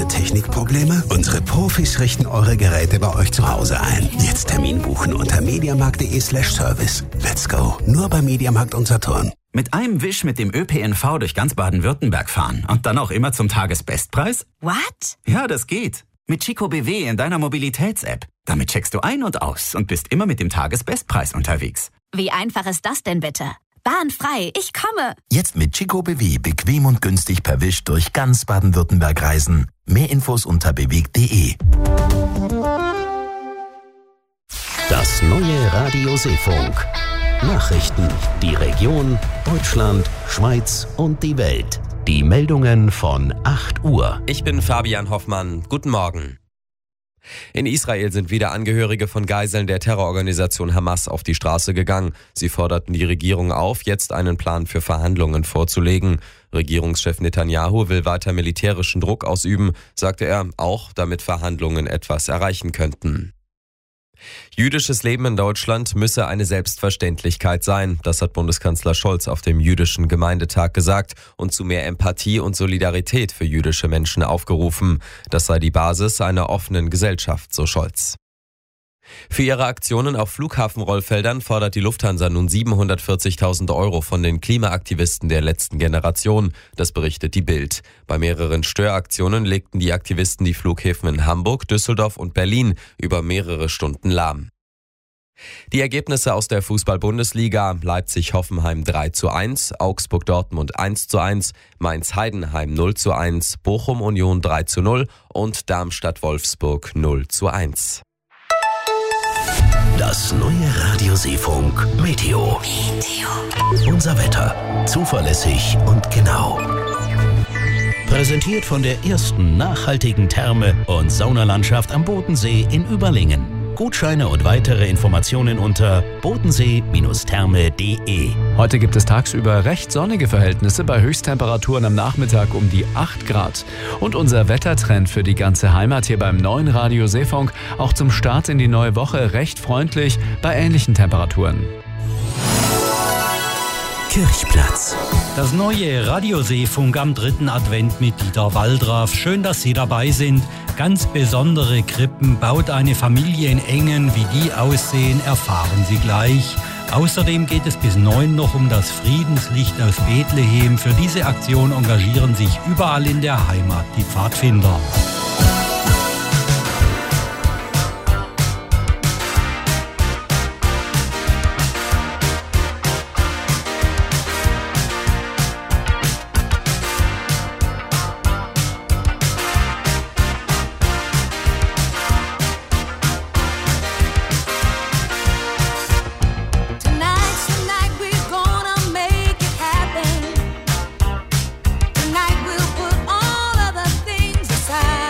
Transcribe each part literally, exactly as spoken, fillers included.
Technikprobleme? Unsere Profis richten eure Geräte bei euch zu Hause ein. Jetzt Termin buchen unter mediamarkt.de slash service. Let's go. Nur bei Mediamarkt und Saturn. Mit einem Wisch mit dem Ö P N V durch ganz Baden-Württemberg fahren und dann auch immer zum Tagesbestpreis? What? Ja, das geht. Mit Chico B W in deiner Mobilitäts-App. Damit checkst du ein und aus und bist immer mit dem Tagesbestpreis unterwegs. Wie einfach ist das denn bitte? Bahnfrei, ich komme. Jetzt mit Chico B W bequem und günstig per Wisch durch ganz Baden-Württemberg reisen. Mehr Infos unter bewegt punkt de. Das neue Radio Seefunk. Nachrichten, die Region, Deutschland, Schweiz und die Welt. Die Meldungen von acht Uhr. Ich bin Fabian Hoffmann. Guten Morgen. In Israel sind wieder Angehörige von Geiseln der Terrororganisation Hamas auf die Straße gegangen. Sie forderten die Regierung auf, jetzt einen Plan für Verhandlungen vorzulegen. Regierungschef Netanyahu will weiter militärischen Druck ausüben, sagte er, auch damit Verhandlungen etwas erreichen könnten. Jüdisches Leben in Deutschland müsse eine Selbstverständlichkeit sein, das hat Bundeskanzler Scholz auf dem Jüdischen Gemeindetag gesagt und zu mehr Empathie und Solidarität für jüdische Menschen aufgerufen. Das sei die Basis einer offenen Gesellschaft, so Scholz. Für ihre Aktionen auf Flughafenrollfeldern fordert die Lufthansa nun siebenhundertvierzigtausend Euro von den Klimaaktivisten der letzten Generation. Das berichtet die Bild. Bei mehreren Störaktionen legten die Aktivisten die Flughäfen in Hamburg, Düsseldorf und Berlin über mehrere Stunden lahm. Die Ergebnisse aus der Fußball-Bundesliga: Leipzig-Hoffenheim drei zu eins, Augsburg-Dortmund eins zu eins, Mainz-Heidenheim null zu eins, Bochum-Union drei zu null und Darmstadt-Wolfsburg null zu eins. Das neue Radio Seefunk Meteo. Meteo. Unser Wetter. Zuverlässig und genau. Präsentiert von der ersten nachhaltigen Therme- und Saunalandschaft am Bodensee in Überlingen. Gutscheine und weitere Informationen unter bodensee Therme punkt de. Heute gibt es tagsüber recht sonnige Verhältnisse bei Höchsttemperaturen am Nachmittag um die acht Grad. Und unser Wettertrend für die ganze Heimat hier beim neuen Radio Seefunk auch zum Start in die neue Woche recht freundlich bei ähnlichen Temperaturen. Kirchplatz. Das neue Radio Seefunk am dritten Advent mit Dieter Waldraff. Schön, dass Sie dabei sind. Ganz besondere Krippen baut eine Familie in Engen. Wie die aussehen, erfahren Sie gleich. Außerdem geht es bis neun noch um das Friedenslicht aus Bethlehem. Für diese Aktion engagieren sich überall in der Heimat die Pfadfinder. Tonight we'll put all of the things aside.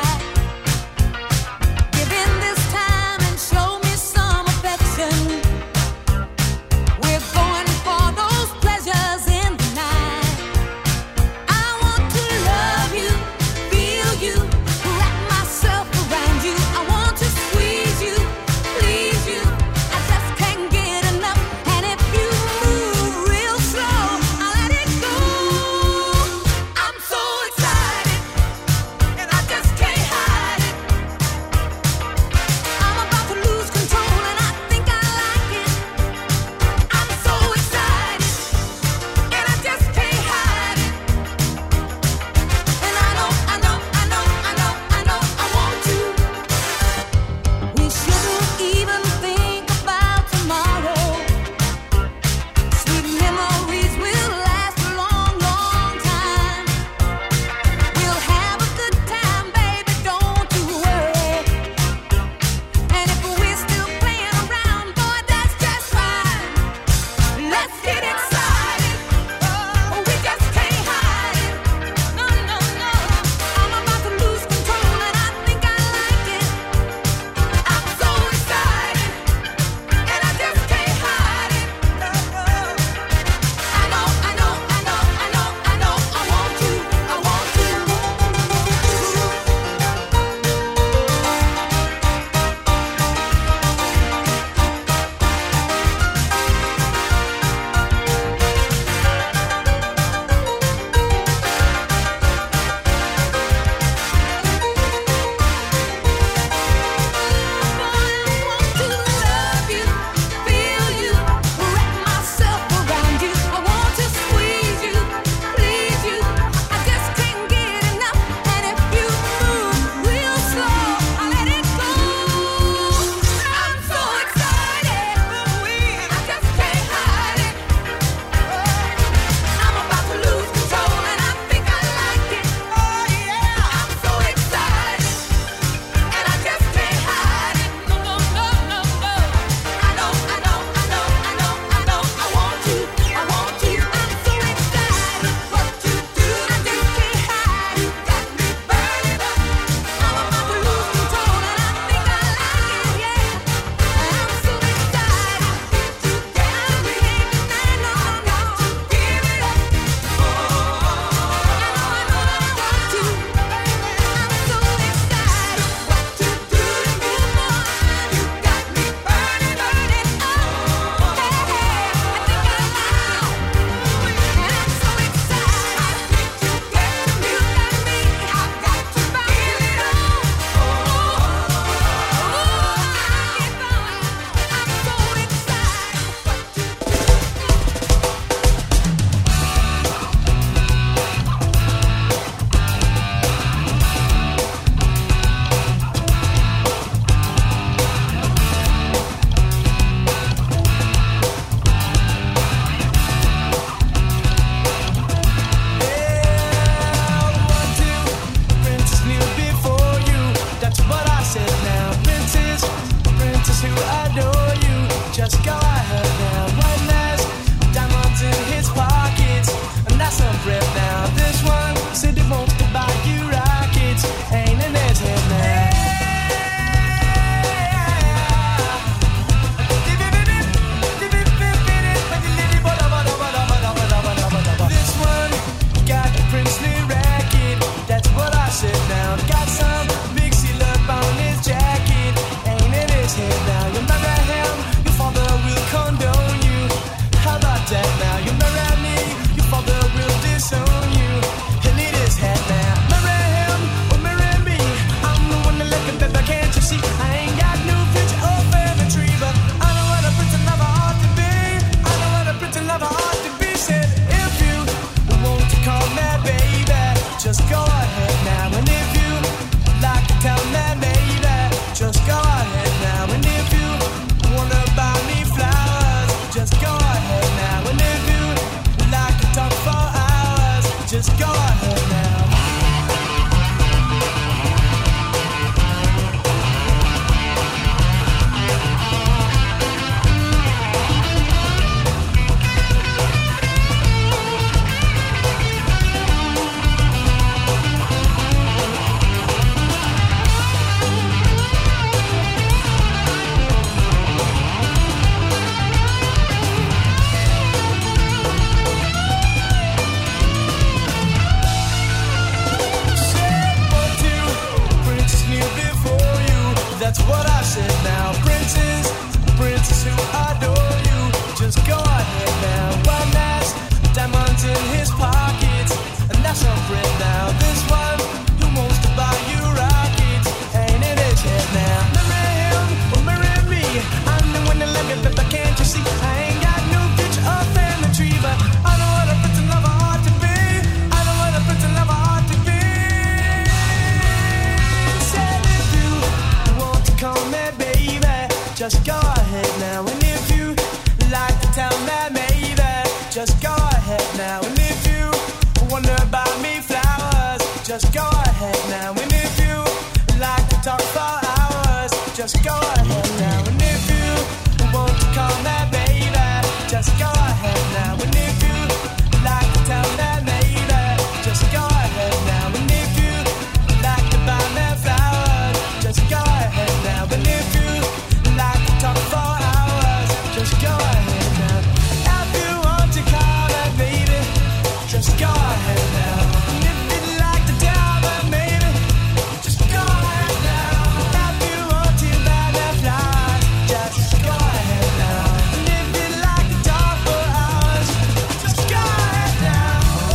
go ahead now. And if you like to talk for hours, just go ahead now. And if you want to call me baby, just go ahead now. And if you like to tell me maybe, just go ahead now. And if you like to buy me flowers, just go ahead now. And if you like to talk for hours, just go ahead now. If you want to call me baby, just go ahead now. And if you'd like to tell me maybe, just go ahead now. If you want to buy me flowers, just go ahead now. And if you'd like to talk for hours, just go ahead now. Oh,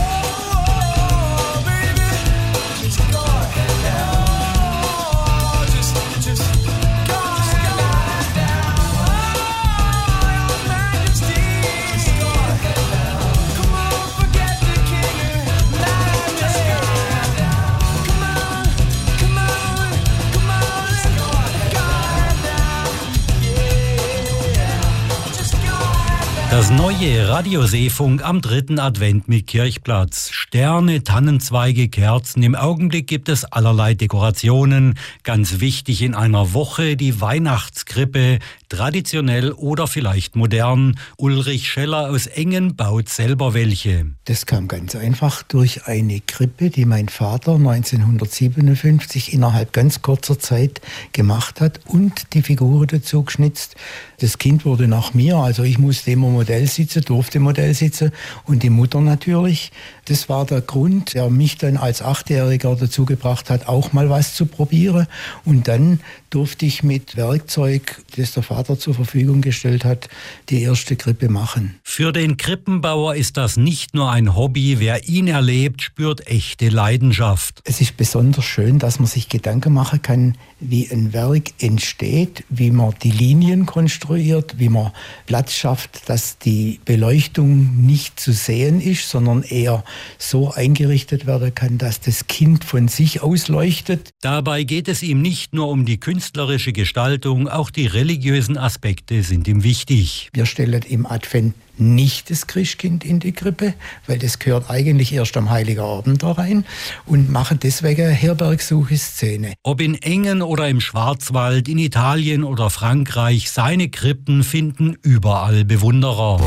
baby, just go ahead now. Oh, just, just go ahead now. Oh, your Majesty, just go ahead now. Come on, forget the king and lion. Just go ahead now. Come on, come on, come on, let's go ahead now. Yeah, just go ahead now. Das neue Radio Seefunk am dritten Advent mit Kirchplatz. Sterne, Tannenzweige, Kerzen. Im Augenblick gibt es allerlei Dekorationen. Ganz wichtig in einer Woche die Weihnachtskrippe. Traditionell oder vielleicht modern. Ulrich Scheller aus Engen baut selber welche. Das kam ganz einfach durch eine Krippe, die mein Vater neunzehnhundertsiebenundfünfzig innerhalb ganz kurzer Zeit gemacht hat und die Figuren dazu geschnitzt. Das Kind wurde nach mir, also ich musste immer Modell sitzen, durfte Modell sitzen und die Mutter natürlich. Das war der Grund, der mich dann als Achtjähriger dazu gebracht hat, auch mal was zu probieren. Und dann durfte ich mit Werkzeug, das der Vater zur Verfügung gestellt hat, die erste Krippe machen. Für den Krippenbauer ist das nicht nur ein Hobby. Wer ihn erlebt, spürt echte Leidenschaft. Es ist besonders schön, dass man sich Gedanken machen kann, wie ein Werk entsteht, wie man die Linien konstruiert, wie man Platz schafft, dass die Beleuchtung nicht zu sehen ist, sondern eher so eingerichtet werden kann, dass das Kind von sich aus leuchtet. Dabei geht es ihm nicht nur um die künstlerische Gestaltung, auch die religiösen Aspekte sind ihm wichtig. Wir stellen im Advent nicht das Christkind in die Krippe, weil das gehört eigentlich erst am Heiligen Abend da rein und machen deswegen eine Herbergsuche-Szene. Ob in Engen oder im Schwarzwald, in Italien oder Frankreich, seine Krippen finden überall Bewunderer.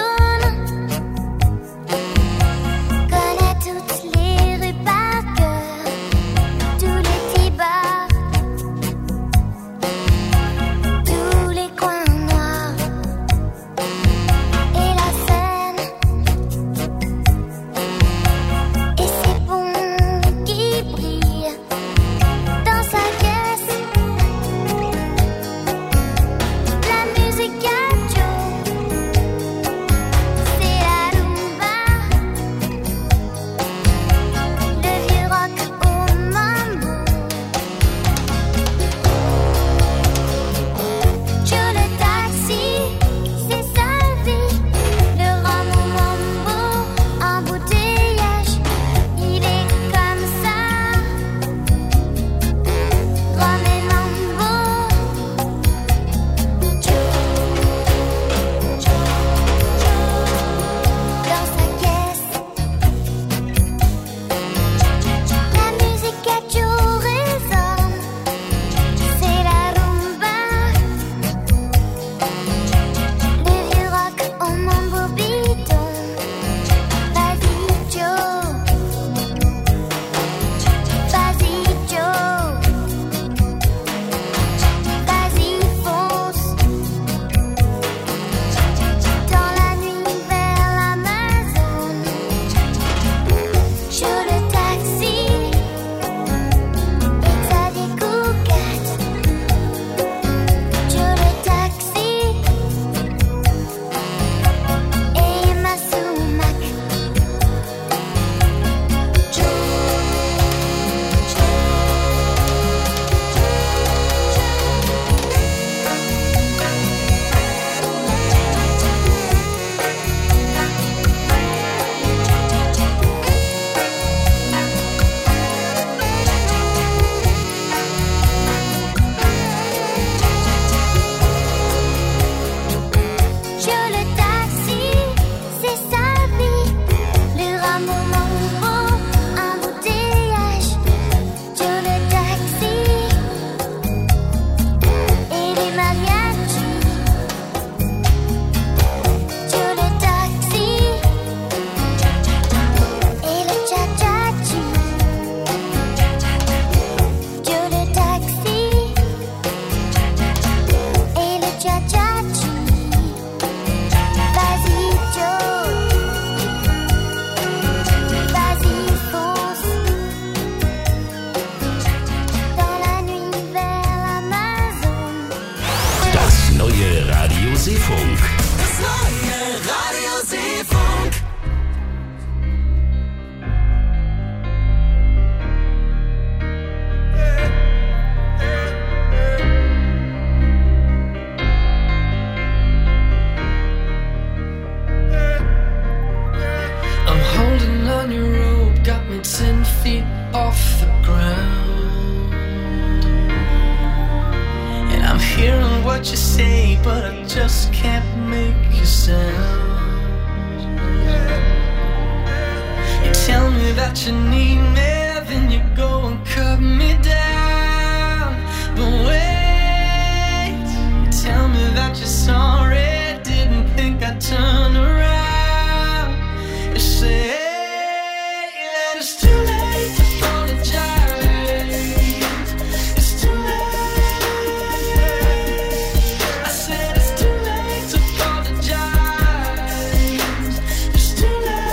Connais toutes les rues par cœur. Seefunk. Das neue Radio Seefunk. I'm holding on your rope, got me ten feet off the ground. And I'm hearing what you say, but I just can't make a sound. You tell me that you need me, then you go and cut me down. But wait, you tell me that you're sorry, didn't think I'd turn around. You say that it's too late to apologize. It's too late. I said it's too late to apologize. It's too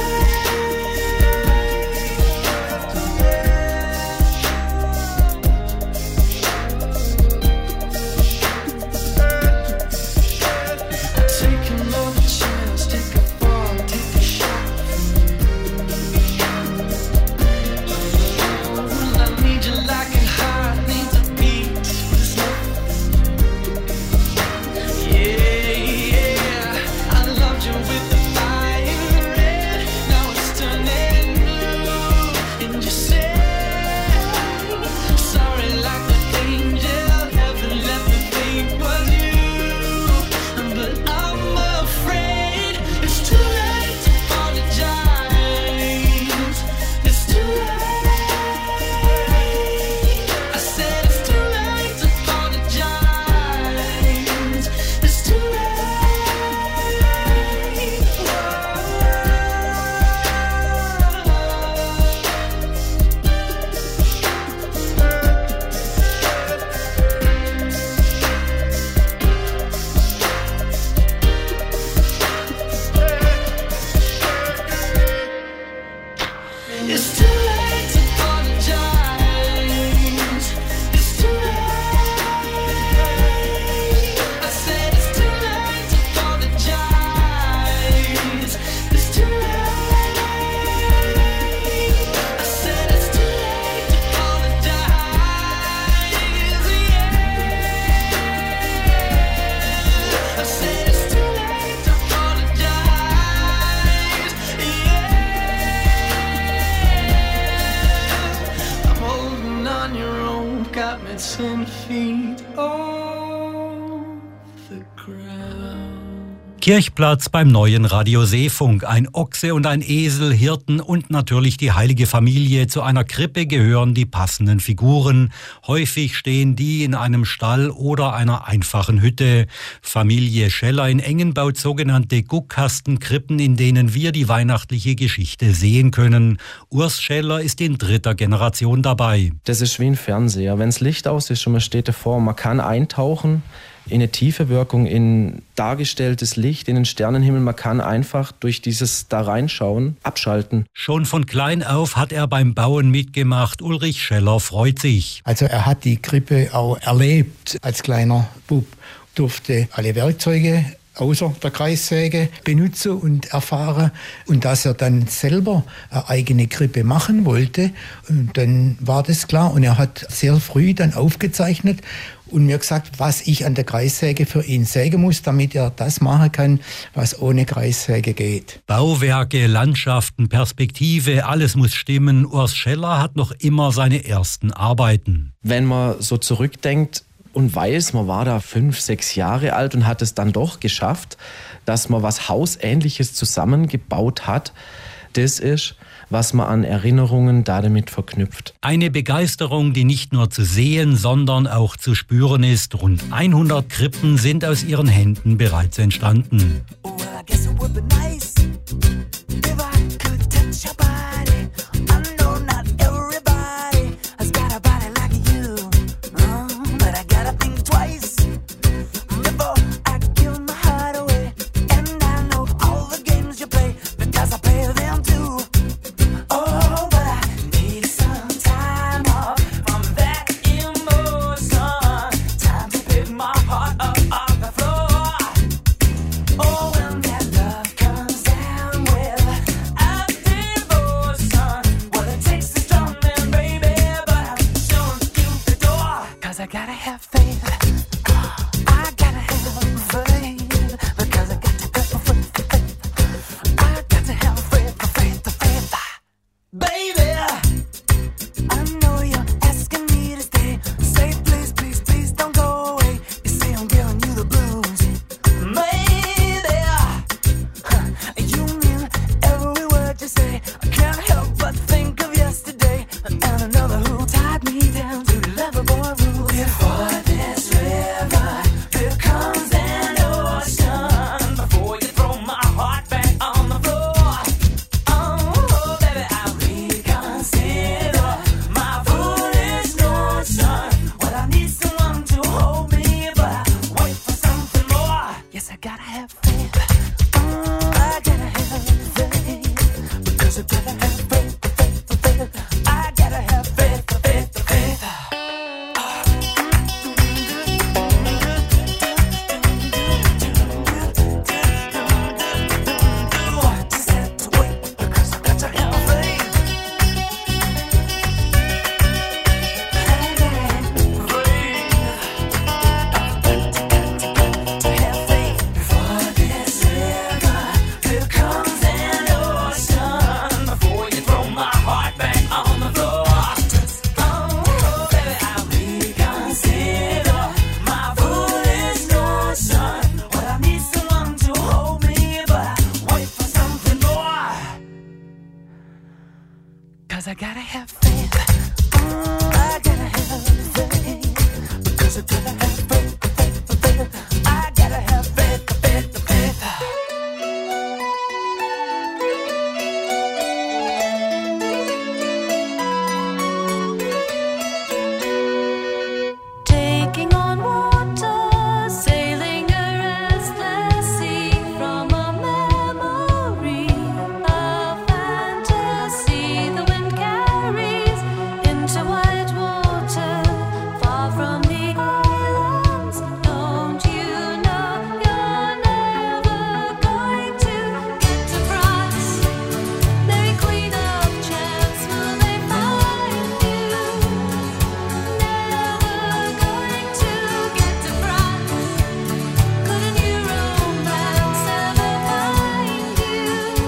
late. Take another chance, take a fall, take a shot. I need you like a heart needs a beat. Yeah, yeah. I loved you with the fire red. Now it's turning blue. And you say sorry like the angel. Heaven let me think was you. But I'm afraid it's too late to apologize. It's too late. I said it's too late to apologize. It's too late. It's too late to apologize. It's too late. I said it's too late to apologize. It's too late. I said it's too late to apologize. Yeah. I said it's too late to apologize. Yeah. I'm holding on your rope, got me ten feet off the ground. Kirchplatz beim neuen Radio Seefunk. Ein Ochse und ein Esel, Hirten und natürlich die heilige Familie. Zu einer Krippe gehören die passenden Figuren. Häufig stehen die in einem Stall oder einer einfachen Hütte. Familie Scheller in Engen baut sogenannte Guckkastenkrippen, in denen wir die weihnachtliche Geschichte sehen können. Urs Scheller ist in dritter Generation dabei. Das ist wie ein Fernseher. Wenn das Licht aus ist und man steht davor, man kann eintauchen in eine tiefe Wirkung, in dargestelltes Licht, in den Sternenhimmel. Man kann einfach durch dieses da reinschauen, abschalten. Schon von klein auf hat er beim Bauen mitgemacht. Ulrich Scheller freut sich. Also er hat die Krippe auch erlebt als kleiner Bub, durfte alle Werkzeuge außer der Kreissäge benutzen und erfahren. Und dass er dann selber eine eigene Krippe machen wollte, und dann war das klar. Und er hat sehr früh dann aufgezeichnet und mir gesagt, was ich an der Kreissäge für ihn sägen muss, damit er das machen kann, was ohne Kreissäge geht. Bauwerke, Landschaften, Perspektive, alles muss stimmen. Urs Scheller hat noch immer seine ersten Arbeiten. Wenn man so zurückdenkt und weiß, man war da fünf, sechs Jahre alt und hat es dann doch geschafft, dass man was Hausähnliches zusammengebaut hat, das ist, was man an Erinnerungen damit verknüpft. Eine Begeisterung, die nicht nur zu sehen, sondern auch zu spüren ist. Rund hundert Krippen sind aus ihren Händen bereits entstanden. gotta have faith. Mm, I gotta have faith. Because I gotta have faith, faith, faith. I gotta have faith, faith, faith. I gotta have faith. Mm, I gotta have faith. Because I gotta have faith, faith, faith. I gotta have faith, faith, faith. Taking on water, sailing a restless sea from a memory, a fantasy. The wind carries into white water, far from the islands. Don't you know you're never going to get to France? Mary, Queen of Chance, will they find you? Never going to get to France. Could a new romance ever find you?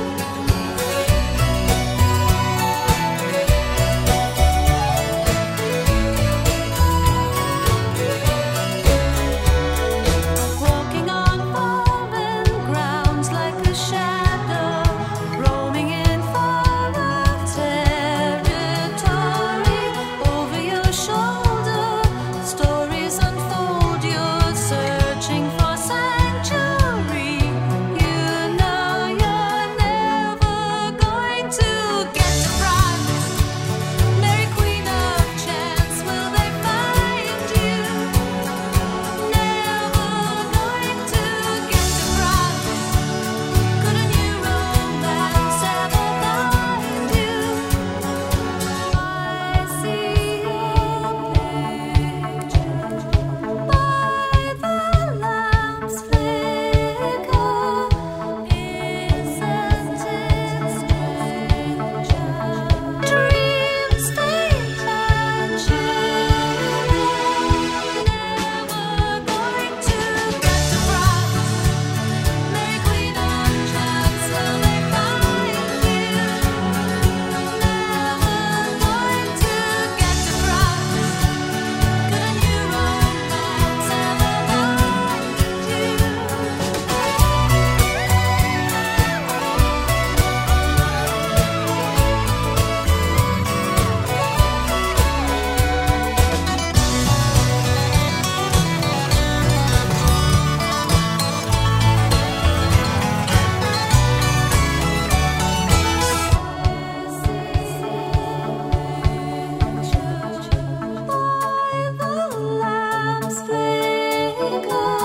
Walking on foreign grounds like a shadow, roaming in foreign territory. Over your shoulder, stories unfold. You're searching for sanctuary. You know you're never going to get to France. Mary, Queen of Chance, will they find you? Never going to get to France. Could a new romance ever find you? I see your picture by the lamp's flicker. Isn't it strange? Dreams fade and shine. Never going to get to France. Mary, Queen of Chance, will they find you? Never going to get to France. Could a new romance ever find you? By the lamp's flicker,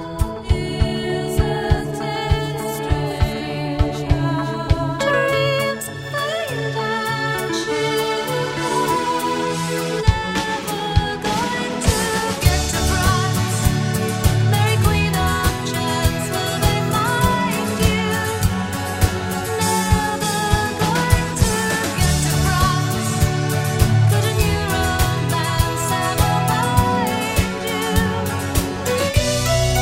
isn't it strange? Dreams fade and shimmer. Never going to get to France. Mary, Queen of Chance, will they find you? Never going to get to France. Could a new romance ever find you?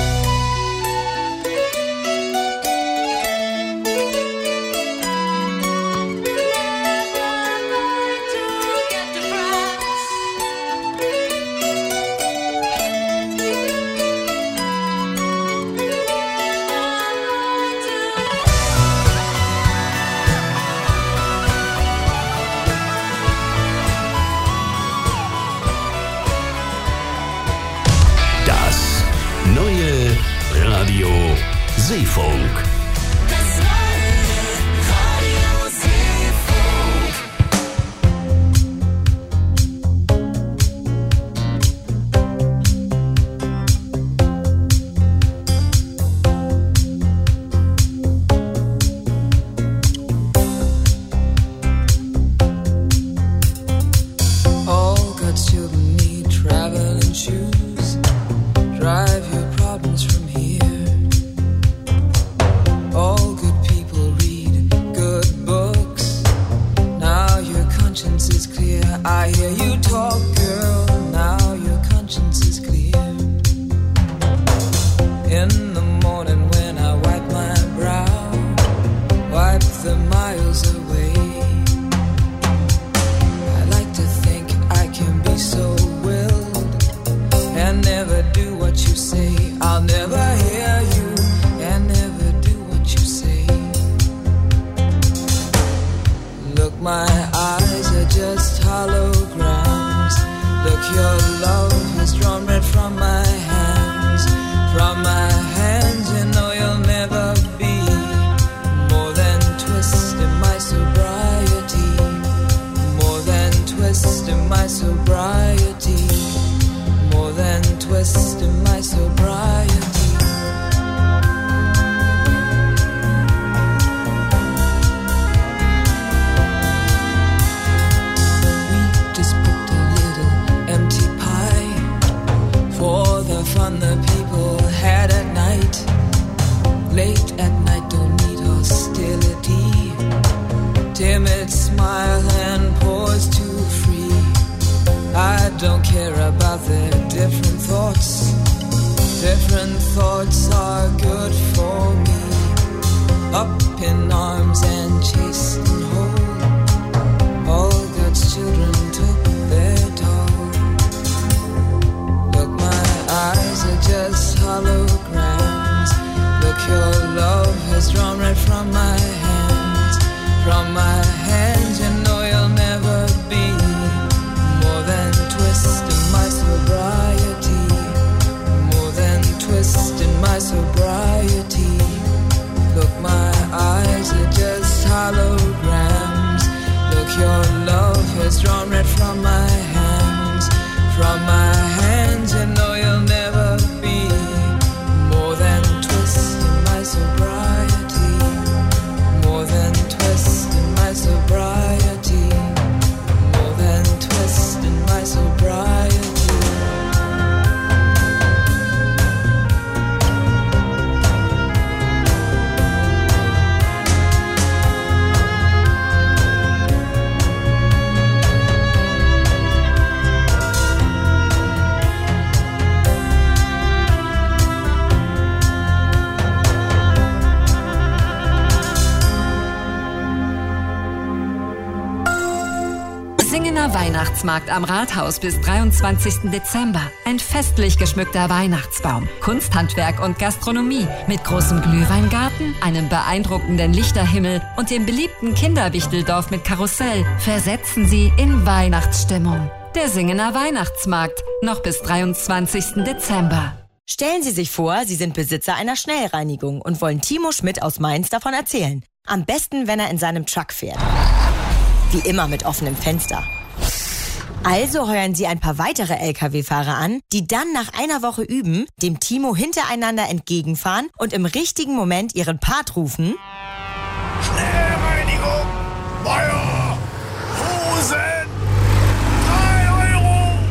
Das neue Radio Seefunk. Das neue Radio Seefunk. Late at night, don't need hostility. Timid smile and pause to free. I don't care about their different thoughts. Different thoughts are good for me. Up in arms and chased and whole. All God's children took their toll. Look, my eyes are just holograms. Look, your love has drawn right from my hands. From my hands, you know you'll never be more than twist in my sobriety. More than twist in my sobriety. Look, my eyes are just holograms. Look, your love has drawn right from my hands. From my hands, you know you'll never be more than twist in my sobriety. More than twist in my sobriety. More than twist in my sobriety. Singener Weihnachtsmarkt am Rathaus bis dreiundzwanzigsten Dezember. Ein festlich geschmückter Weihnachtsbaum, Kunsthandwerk und Gastronomie mit großem Glühweingarten, einem beeindruckenden Lichterhimmel und dem beliebten Kinderwichteldorf mit Karussell versetzen Sie in Weihnachtsstimmung. Der Singener Weihnachtsmarkt, noch bis dreiundzwanzigsten Dezember. Stellen Sie sich vor, Sie sind Besitzer einer Schnellreinigung und wollen Timo Schmidt aus Mainz davon erzählen. Am besten, wenn er in seinem Truck fährt. Wie immer mit offenem Fenster. Also heuern Sie ein paar weitere L K W-Fahrer an, die dann nach einer Woche üben, dem Timo hintereinander entgegenfahren und im richtigen Moment ihren Part rufen. Schnellreinigung!